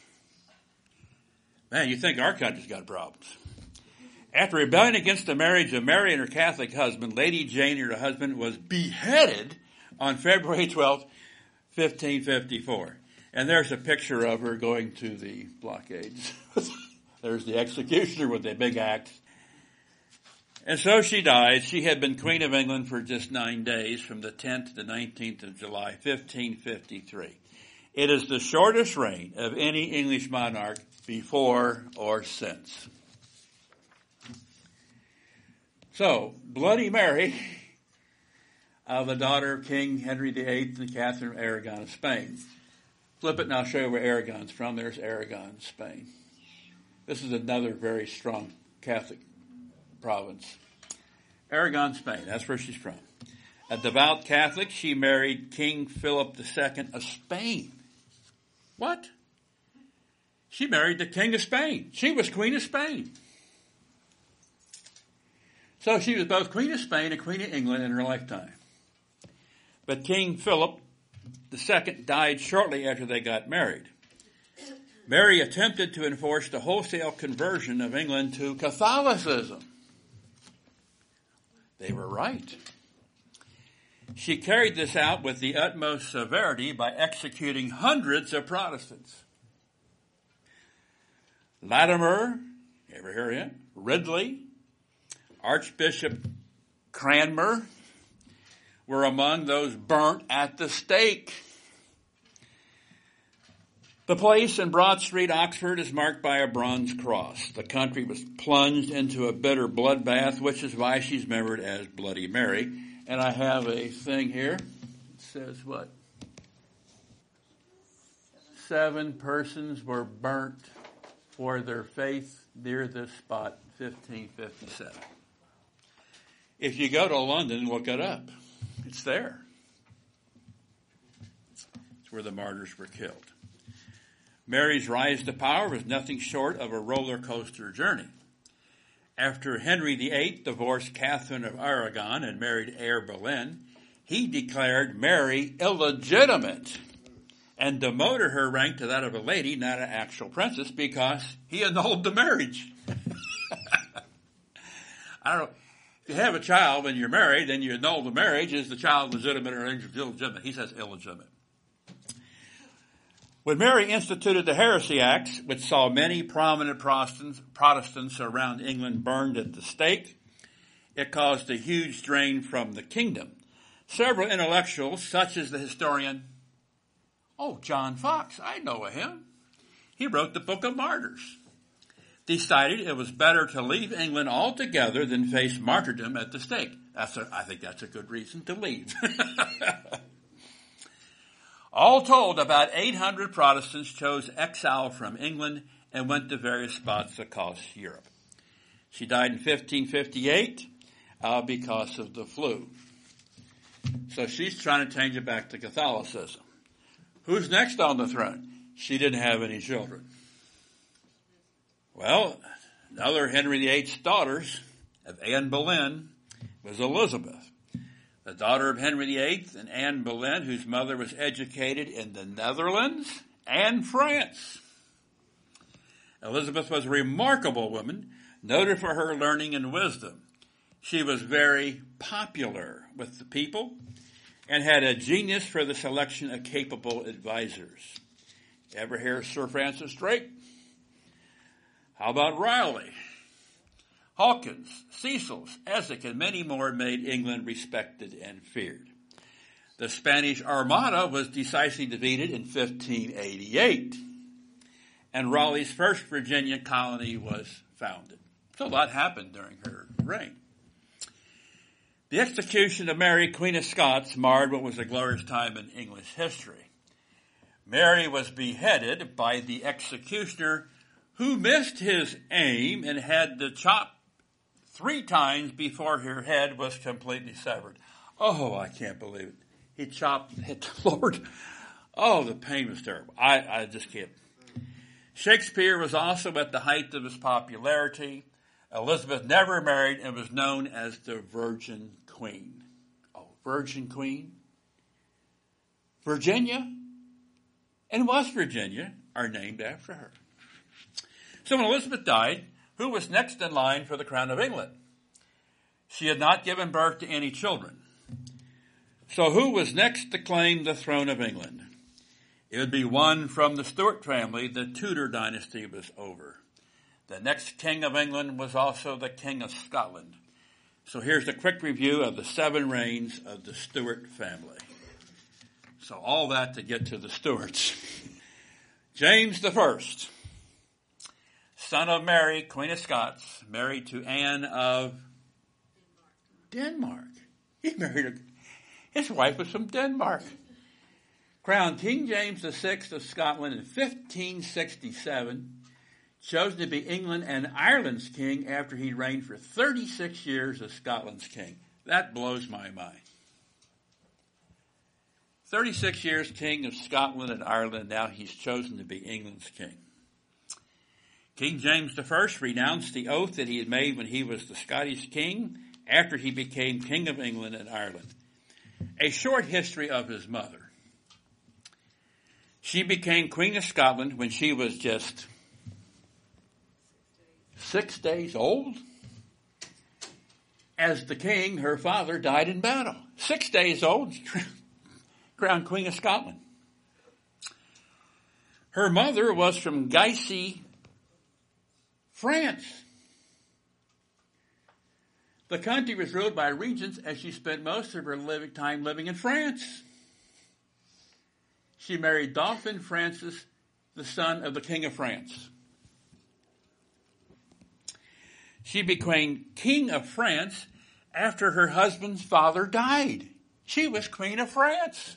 [SPEAKER 1] Man, you think our country's got problems. After rebelling against the marriage of Mary and her Catholic husband, Lady Jane and her husband was beheaded on February twelfth, fifteen fifty-four. And there's a picture of her going to the blockades. There's the executioner with the big axe. And so she died. She had been Queen of England for just nine days, from the tenth to the nineteenth of July, fifteen fifty-three. It is the shortest reign of any English monarch before or since. So, Bloody Mary, uh, the daughter of King Henry the Eighth and Catherine of Aragon of Spain. Flip it and I'll show you where Aragon's from. There's Aragon, Spain. This is another very strong Catholic province. Aragon, Spain. That's where she's from. A devout Catholic, she married King Philip the Second of Spain. What? She married the King of Spain. She was Queen of Spain. So she was both Queen of Spain and Queen of England in her lifetime. But King Philip the Second died shortly after they got married. Mary attempted to enforce the wholesale conversion of England to Catholicism. They were right. She carried this out with the utmost severity by executing hundreds of Protestants. Latimer, you ever hear him? Ridley, Archbishop Cranmer were among those burnt at the stake. The place in Broad Street, Oxford, is marked by a bronze cross. The country was plunged into a bitter bloodbath, which is why she's remembered as Bloody Mary. And I have a thing here. It says what? Seven persons were burnt for their faith near this spot, fifteen fifty-seven. If you go to London, look it up. It's there. It's where the martyrs were killed. Mary's rise to power was nothing short of a roller coaster journey. After Henry the Eighth divorced Catherine of Aragon and married Heir Boleyn, he declared Mary illegitimate and demoted her rank to that of a lady, not an actual princess, because he annulled the marriage. I don't know. If you have a child when you're married, then you annul the marriage. Is the child legitimate or illegitimate? He says illegitimate. When Mary instituted the Heresy Acts, which saw many prominent Protestants, Protestants around England burned at the stake, it caused a huge drain from the kingdom. Several intellectuals, such as the historian, oh, John Fox, I know of him. He wrote the Book of Martyrs. Decided it was better to leave England altogether than face martyrdom at the stake. That's a, I think that's a good reason to leave. All told, about eight hundred Protestants chose exile from England and went to various spots across Europe. She died in fifteen fifty-eight uh, because of the flu. So she's trying to change it back to Catholicism. Who's next on the throne? She didn't have any children. Well, another Henry the Eighth's daughters of Anne Boleyn was Elizabeth, the daughter of Henry the Eighth and Anne Boleyn, whose mother was educated in the Netherlands and France. Elizabeth was a remarkable woman, noted for her learning and wisdom. She was very popular with the people and had a genius for the selection of capable advisors. Ever hear of Sir Francis Drake? How about Raleigh? Hawkins, Cecil, Essex, and many more made England respected and feared. The Spanish Armada was decisively defeated in fifteen eighty-eight, and Raleigh's first Virginia colony was founded. So a lot happened during her reign. The execution of Mary, Queen of Scots, marred what was a glorious time in English history. Mary was beheaded by the executioner who missed his aim and had to chop three times before her head was completely severed. Oh, I can't believe it. He chopped, hit the Lord. Oh, the pain was terrible. I, I just can't. Shakespeare was also at the height of his popularity. Elizabeth never married and was known as the Virgin Queen. Oh, Virgin Queen? Virginia and West Virginia are named after her. So when Elizabeth died, who was next in line for the crown of England? She had not given birth to any children. So who was next to claim the throne of England? It would be one from the Stuart family. The Tudor dynasty was over. The next king of England was also the king of Scotland. So here's a quick review of the seven reigns of the Stuart family. So all that to get to the Stuarts. James the First, son of Mary, Queen of Scots, married to Anne of Denmark. He married a, his wife was from Denmark. Crowned King James the Sixth of Scotland in fifteen sixty-seven, chosen to be England and Ireland's king after he reigned for thirty-six years as Scotland's king. That blows my mind. thirty-six years king of Scotland and Ireland, now he's chosen to be England's king. King James the First renounced the oath that he had made when he was the Scottish king after he became king of England and Ireland. A short history of his mother. She became Queen of Scotland when she was just six days old. As the king, her father, died in battle. Six days old, crowned Queen of Scotland. Her mother was from Guicy, France. The country was ruled by regents as she spent most of her living time living in France. She married Dauphin Francis, the son of the King of France. She became King of France after her husband's father died. She was Queen of France.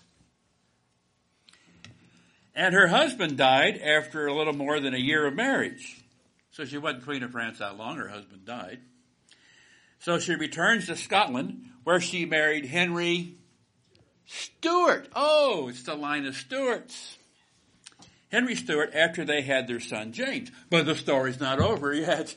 [SPEAKER 1] And her husband died after a little more than a year of marriage. So she wasn't Queen of France that long. Her husband died. So she returns to Scotland, where she married Henry Stuart. Oh, it's the line of Stuarts. Henry Stuart, after they had their son James. But the story's not over yet.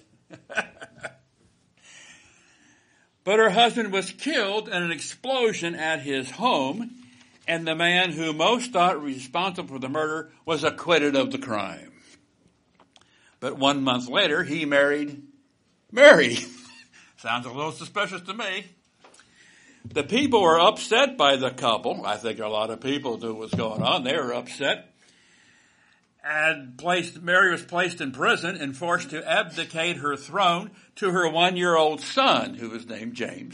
[SPEAKER 1] But her husband was killed in an explosion at his home, and the man who most thought responsible for the murder was acquitted of the crime. But one month later, he married Mary. Sounds a little suspicious to me. The people were upset by the couple. I think a lot of people knew what was going on. They were upset. And placed, Mary was placed in prison and forced to abdicate her throne to her one-year-old son, who was named James.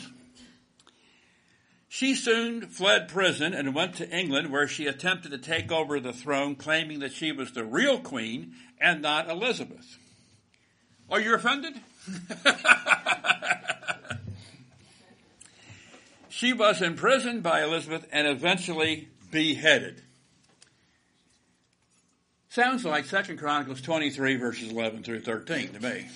[SPEAKER 1] She soon fled prison and went to England, where she attempted to take over the throne, claiming that she was the real queen and not Elizabeth. Are you offended? She was imprisoned by Elizabeth and eventually beheaded. Sounds like Second Chronicles twenty-three, verses eleven through thirteen to me.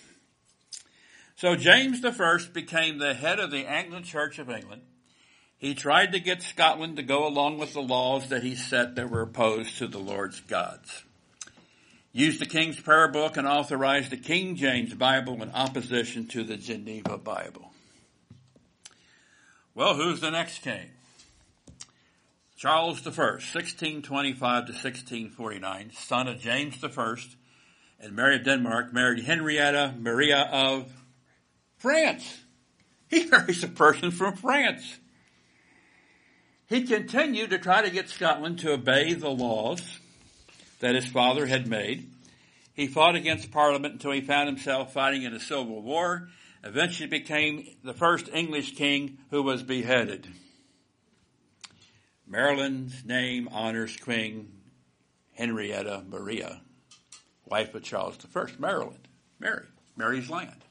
[SPEAKER 1] So James the First became the head of the Anglican Church of England. He tried to get Scotland to go along with the laws that he set that were opposed to the Lord's gods. Used the King's Prayer Book and authorized the King James Bible in opposition to the Geneva Bible. Well, who's the next king? Charles the First, sixteen twenty-five to sixteen forty-nine, son of James the First and Mary of Denmark, married Henrietta Maria of France. He marries a person from France. He continued to try to get Scotland to obey the laws that his father had made. He fought against Parliament until he found himself fighting in a civil war. Eventually became the first English king who was beheaded. Maryland's name honors Queen Henrietta Maria, wife of Charles the First. Maryland, Mary, Mary's land.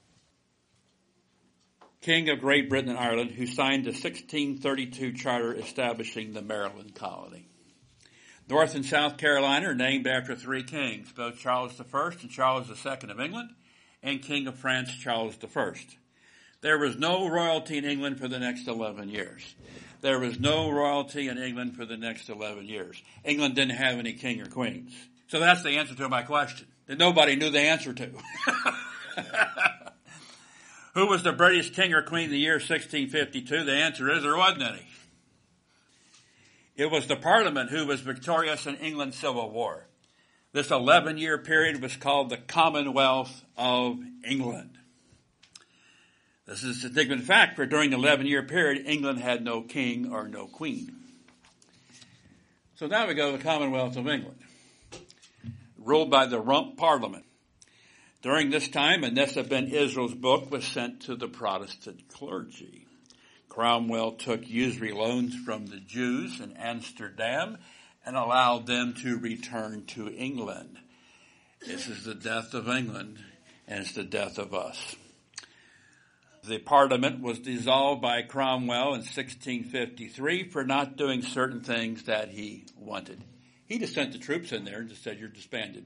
[SPEAKER 1] King of Great Britain and Ireland, who signed the sixteen thirty-two charter establishing the Maryland colony. North and South Carolina are named after three kings, both Charles the First and Charles the Second of England, and King of France, Charles the First. There was no royalty in England for the next eleven years. There was no royalty in England for the next eleven years. England didn't have any king or queens. So that's the answer to my question that nobody knew the answer to. Who was the British king or queen in the year sixteen fifty-two? The answer is there wasn't any. It was the Parliament who was victorious in England's Civil War. This eleven-year period was called the Commonwealth of England. This is a significant fact, for during the eleven-year period, England had no king or no queen. So now we go to the Commonwealth of England, ruled by the Rump Parliament. During this time, Anessa ben Israel's book was sent to the Protestant clergy. Cromwell took usury loans from the Jews in Amsterdam and allowed them to return to England. This is the death of England, and it's the death of us. The Parliament was dissolved by Cromwell in sixteen fifty-three for not doing certain things that he wanted. He just sent the troops in there and just said, you're disbanded.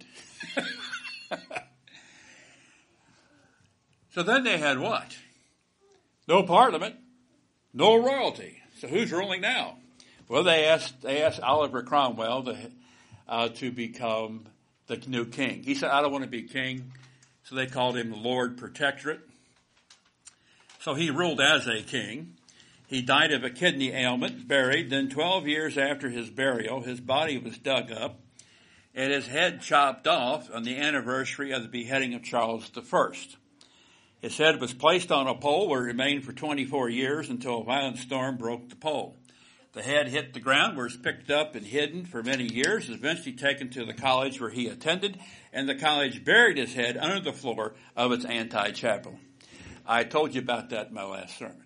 [SPEAKER 1] So then they had what? No Parliament, no royalty. So who's ruling now? Well, they asked they asked Oliver Cromwell to, uh, to become the new king. He said, I don't want to be king. So they called him Lord Protectorate. So he ruled as a king. He died of a kidney ailment, buried. Then twelve years after his burial, his body was dug up and his head chopped off on the anniversary of the beheading of Charles the First. His head was placed on a pole where it remained for twenty-four years until a violent storm broke the pole. The head hit the ground where it was picked up and hidden for many years, eventually taken to the college where he attended, and the college buried his head under the floor of its anti-chapel. I told you about that in my last sermon.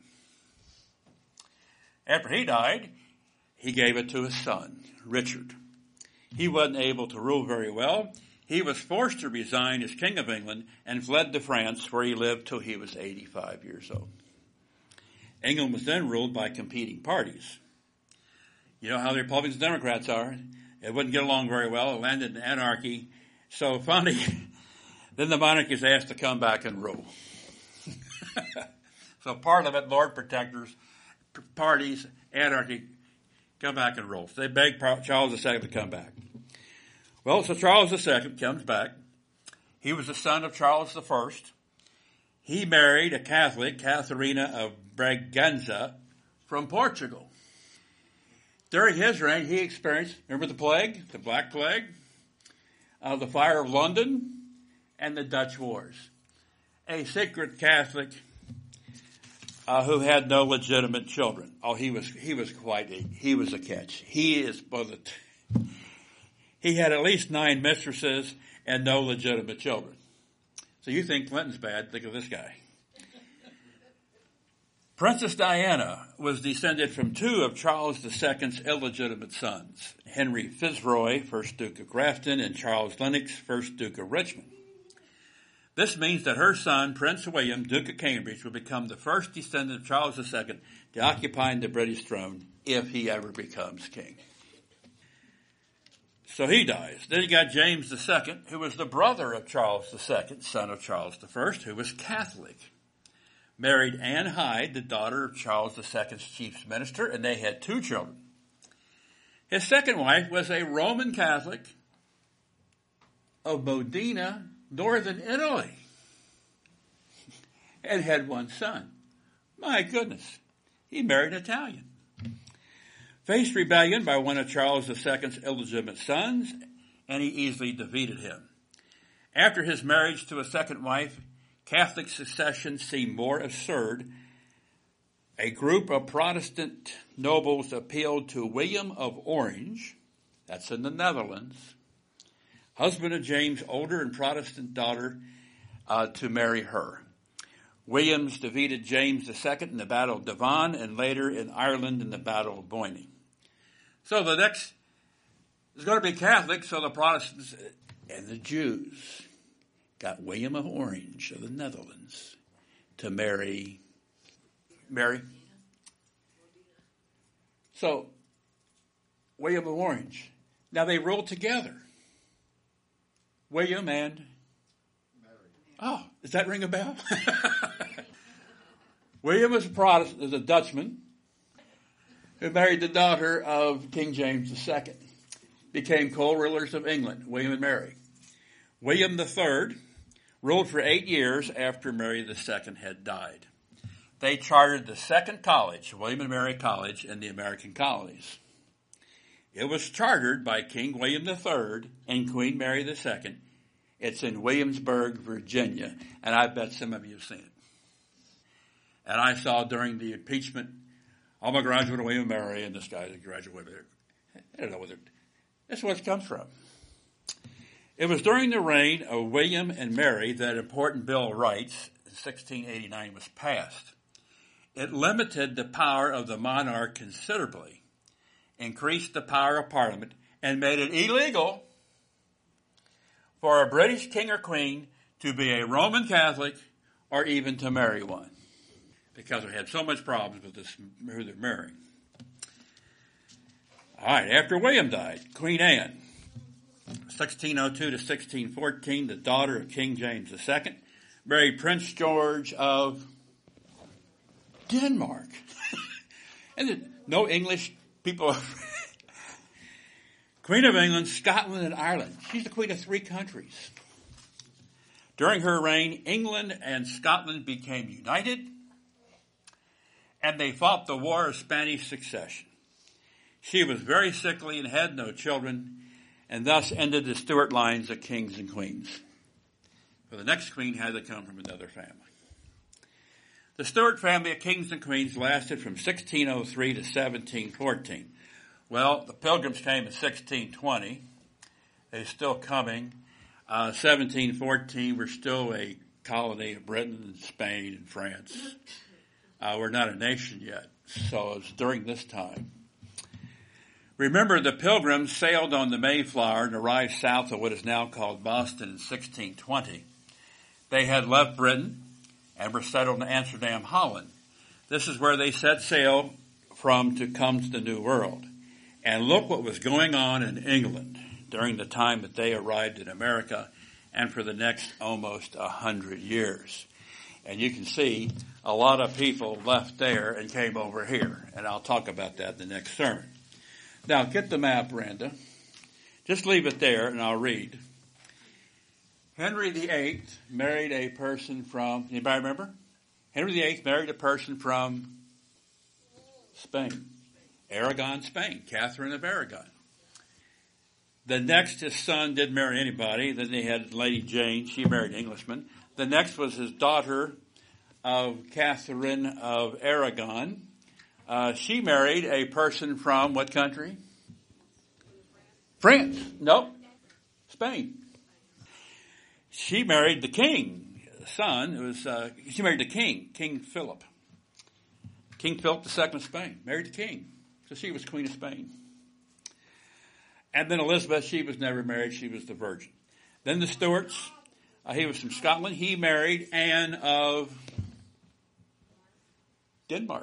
[SPEAKER 1] After he died, he gave it to his son, Richard. He wasn't able to rule very well. He was forced to resign as King of England and fled to France, where he lived till he was eighty-five years old. England was then ruled by competing parties. You know how the Republicans and Democrats are. They wouldn't get along very well. It landed in anarchy. So finally, then the monarchy is asked to come back and rule. So Parliament, Lord Protectors, parties, anarchy, come back and rule. So they begged Charles the Second to come back. Well, so Charles the Second comes back. He was the son of Charles the First. He married a Catholic, Catharina of Braganza, from Portugal. During his reign, he experienced, remember the plague, the Black Plague, uh, the Fire of London, and the Dutch Wars. A secret Catholic uh, who had no legitimate children. Oh, he was he was quite a, he was a catch. He is both. A, he had at least nine mistresses and no legitimate children. So you think Clinton's bad? Think of this guy. Princess Diana was descended from two of Charles the Second's illegitimate sons, Henry Fitzroy, first Duke of Grafton, and Charles Lennox, first Duke of Richmond. This means that her son, Prince William, Duke of Cambridge, will become the first descendant of Charles the Second to occupy the British throne if he ever becomes king. So he dies. Then you got James the Second, who was the brother of Charles the Second, son of Charles the First, who was Catholic. Married Anne Hyde, the daughter of Charles the Second's chief minister, and they had two children. His second wife was a Roman Catholic of Modena, northern Italy, and had one son. My goodness, he married an Italian. Faced rebellion by one of Charles the Second's illegitimate sons, and he easily defeated him. After his marriage to a second wife, Catholic succession seemed more absurd. A group of Protestant nobles appealed to William of Orange, that's in the Netherlands, husband of James' older and Protestant daughter, uh, to marry her. Williams defeated James the Second in the Battle of Devon and later in Ireland in the Battle of Boyne. So the next is going to be Catholic, so the Protestants and the Jews got William of Orange of the Netherlands to marry Mary. So William of Orange Now they ruled together. William and Mary. Oh, does that ring a bell? William was a Protestant, was a Dutchman who married the daughter of King James the Second. Became co-rulers of England, William and Mary. William the Third ruled for eight years after Mary the Second had died. They chartered the second college, William and Mary College, in the American colonies. It was chartered by King William the Third and Queen Mary the Second. It's in Williamsburg, Virginia, and I bet some of you have seen it. And I saw during the impeachment, I'm a graduate of William and Mary, and this guy's a graduate of it. I don't know whether that's where it comes from. It was during the reign of William and Mary that important Bill of Rights in sixteen eighty-nine was passed. It limited the power of the monarch considerably, increased the power of Parliament, and made it illegal for a British king or queen to be a Roman Catholic or even to marry one, because we had so much problems with this, who they're marrying. All right, after William died, Queen Anne, sixteen oh two to sixteen fourteen, the daughter of King James the Second, married Prince George of Denmark. And no English people. Queen of England, Scotland, and Ireland. She's the queen of three countries. During her reign, England and Scotland became united, and they fought the War of Spanish Succession. She was very sickly and had no children, and thus ended the Stuart lines of kings and queens. For the next queen had to come from another family. The Stuart family of kings and queens lasted from sixteen oh three to seventeen fourteen. Well, the Pilgrims came in sixteen twenty. They're still coming. Uh, seventeen fourteen, we're still a colony of Britain and Spain and France. Uh, we're not a nation yet, so it's during this time. Remember, the Pilgrims sailed on the Mayflower and arrived south of what is now called Boston in sixteen twenty. They had left Britain and were settled in Amsterdam, Holland. This is where they set sail from to come to the New World. And look what was going on in England during the time that they arrived in America and for the next almost a hundred years. And you can see a lot of people left there and came over here. And I'll talk about that in the next sermon. Now, get the map, Randa. Just leave it there, and I'll read. Henry the Eighth married a person from, anybody remember? Henry the Eighth married a person from Spain. Aragon, Spain. Catherine of Aragon. The next, his son didn't marry anybody. Then they had Lady Jane. She married an Englishman. The next was his daughter of Catherine of Aragon. Uh, she married a person from what country? France. Nope. Spain. She married the king, son. It was uh, she married the king, King Philip. King Philip the Second of Spain. Married the king. So she was Queen of Spain. And then Elizabeth, she was never married. She was the virgin. Then the Stuarts. Uh, he was from Scotland. He married Anne of Denmark.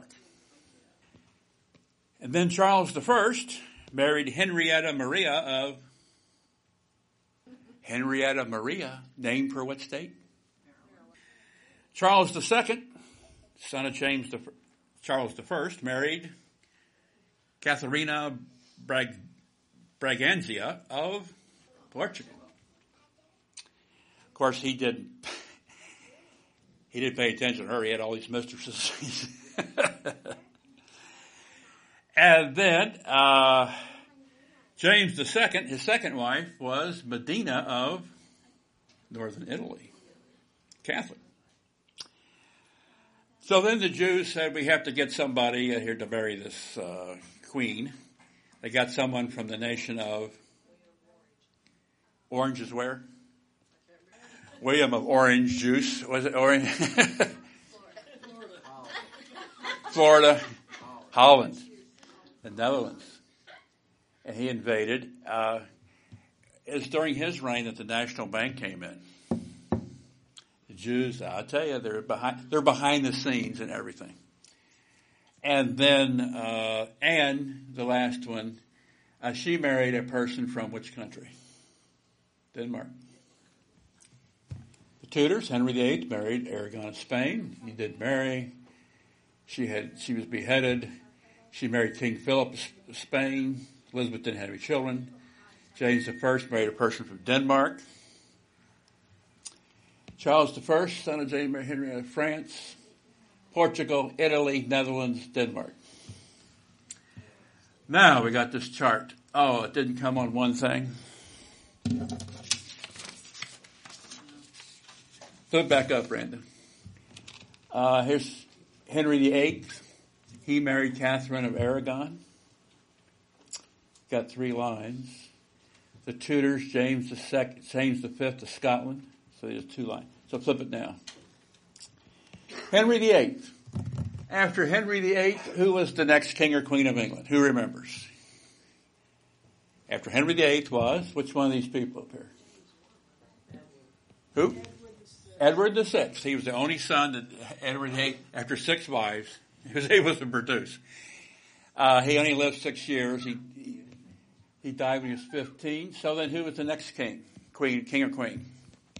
[SPEAKER 1] And then Charles the First married Henrietta Maria of Henrietta Maria, named for what state? Charles the Second, son of James the Charles the First, married Catharina Brag, Braganza of Portugal. Of course, he didn't. He didn't pay attention to her. He had all these mistresses. And then uh, James the Second, his second wife, was Medina of northern Italy, Catholic. So then the Jews said, we have to get somebody here to marry this uh, queen. They got someone from the nation of Orange is where? William of Orange Juice. Was it Orange? Florida. Florida. Holland. The Netherlands. And he invaded. Uh, it's during his reign that the National Bank came in. The Jews, I'll tell you, they're behind, they're behind the scenes and everything. And then uh, Anne, the last one, Uh, she married a person from which country? Denmark. The Tudors, Henry the Eighth married Aragon of Spain. He did marry. She had she was beheaded. She married King Philip of Spain. Elizabeth didn't have any children. James the First married a person from Denmark. Charles the First, son of James married Henry of France. Portugal, Italy, Netherlands, Denmark. Now we got this chart. Oh, it didn't come on one thing. Flip back up, Brandon. Uh, here's Henry the Eighth. He married Catherine of Aragon. Got three lines. The Tudors, James the Second, James the Fifth of Scotland. So there's two lines. So flip it now. Henry the Eighth. After Henry the Eighth, who was the next king or queen of England? Who remembers? After Henry the Eighth was, which one of these people up here? Who? Edward the Sixth. He was the only son that Edward the Eighth, after six wives, he was able to produce. Uh, he only lived six years. He, he he died when he was fifteen. So then, who was the next king, queen, king or queen?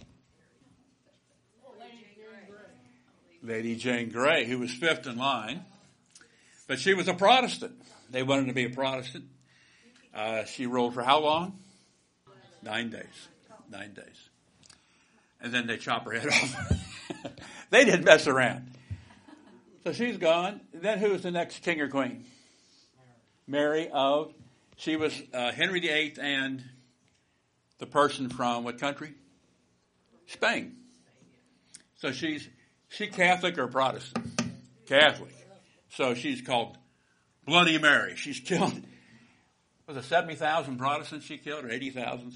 [SPEAKER 1] Lady Jane Grey, who was fifth in line, but she was a Protestant. They wanted to be a Protestant. Uh, she ruled for how long? Nine days. Nine days. And then they chop her head off. They didn't mess around. So she's gone. Then who was the next king or queen? Mary of, she was uh, Henry the Eighth and the person from what country? Spain. So she's, she Catholic or Protestant? Catholic. So she's called Bloody Mary. She's killed, was it seventy thousand Protestants she killed or eighty thousand?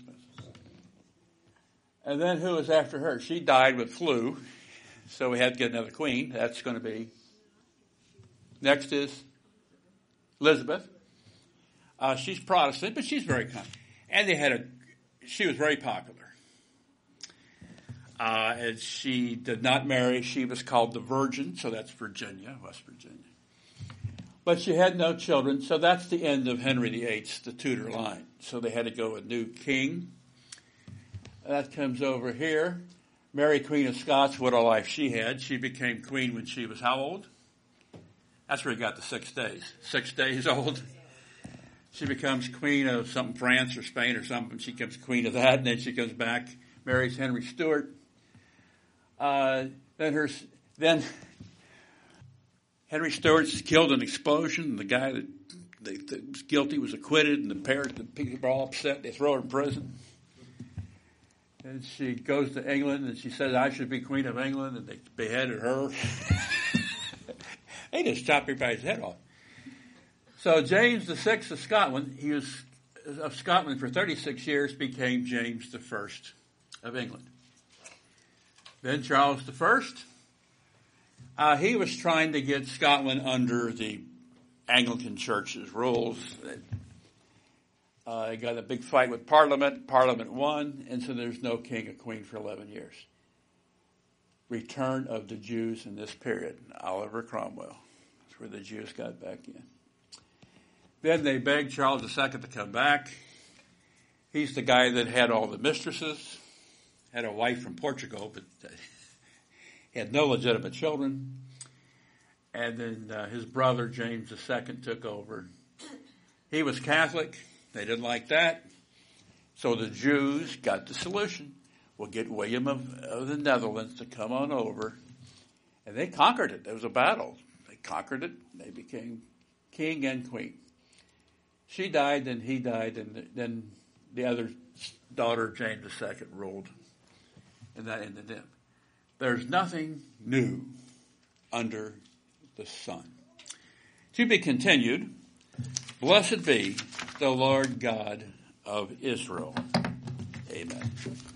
[SPEAKER 1] And then who was after her? She died with flu, so we had to get another queen. That's going to be, next is Elizabeth. Uh, she's Protestant, but she's very kind. And they had a, she was very popular. Uh, and she did not marry. She was called the Virgin, so that's Virginia, West Virginia. But she had no children, so that's the end of Henry the Eighth, the Tudor line. So they had to go with a new king. That comes over here. Mary, Queen of Scots, what a life she had. She became queen when she was how old? That's where you got the six days. Six days old. She becomes queen of something, France or Spain or something. She becomes queen of that, and then she comes back, marries Henry Stuart. Uh, then her, then Henry Stuart's killed in an explosion. The guy that, that, that was guilty was acquitted, and the parents, the people were all upset. They throw her in prison. And she goes to England, and she says, I should be Queen of England, and they beheaded her. They just chopped everybody's head off. So James the Sixth of Scotland, he was of Scotland for thirty-six years, became James the First of England. Then Charles the First, uh, he was trying to get Scotland under the Anglican Church's rules. Uh, he got a big fight with Parliament. Parliament won, and so there's no king or queen for eleven years. Return of the Jews in this period. Oliver Cromwell. That's where the Jews got back in. Then they begged Charles the Second to come back. He's the guy that had all the mistresses, had a wife from Portugal, but he had no legitimate children. And then uh, his brother, James the Second, took over. He was Catholic. They didn't like that. So the Jews got the solution. We'll get William of, of the Netherlands to come on over. And they conquered it. There was a battle. They conquered it. They became king and queen. She died, then he died, and then the other daughter, James the Second, ruled. And that ended them. There's nothing new under the sun. To be continued. Blessed be the Lord God of Israel. Amen.